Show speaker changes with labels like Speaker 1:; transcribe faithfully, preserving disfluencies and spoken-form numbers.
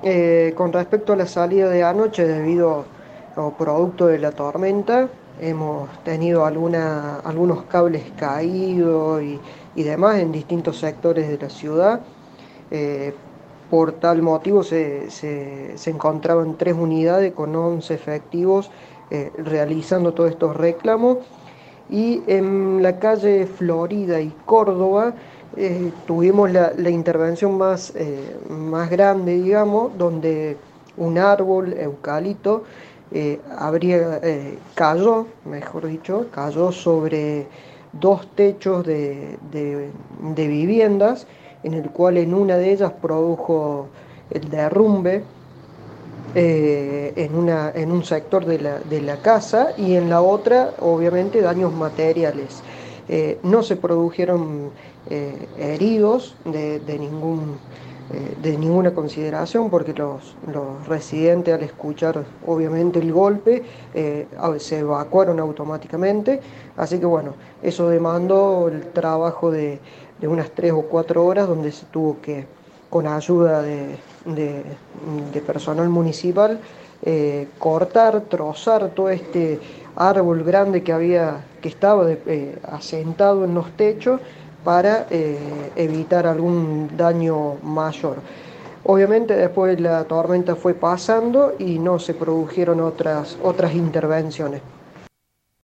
Speaker 1: Eh, con respecto a la salida de anoche, debido o producto de la tormenta, hemos tenido alguna, algunos cables caídos y, y demás en distintos sectores de la ciudad. Eh, por tal motivo se, se- se encontraban tres unidades con once efectivos eh, realizando todos estos reclamos. Y en la calle Florida y Córdoba eh, tuvimos la, la intervención más, eh, más grande, digamos, donde un árbol eucalipto eh, habría, eh, cayó, mejor dicho, cayó sobre dos techos de, de- de viviendas, en el cual en una de ellas produjo el derrumbe eh, en una, en un sector de la, de la casa y en la otra, obviamente, daños materiales. Eh, no se produjeron eh, heridos de, de ningún, eh, de ninguna consideración porque los, los residentes al escuchar obviamente el golpe eh, a- se evacuaron automáticamente. Así que bueno, eso demandó el trabajo de, de unas tres o cuatro horas donde se tuvo que, con ayuda de, de- de personal municipal, eh, cortar, trozar todo este árbol grande que había, que estaba de- eh, asentado en los techos para eh, evitar algún daño mayor. Obviamente después la tormenta fue pasando y no se produjeron otras, otras intervenciones.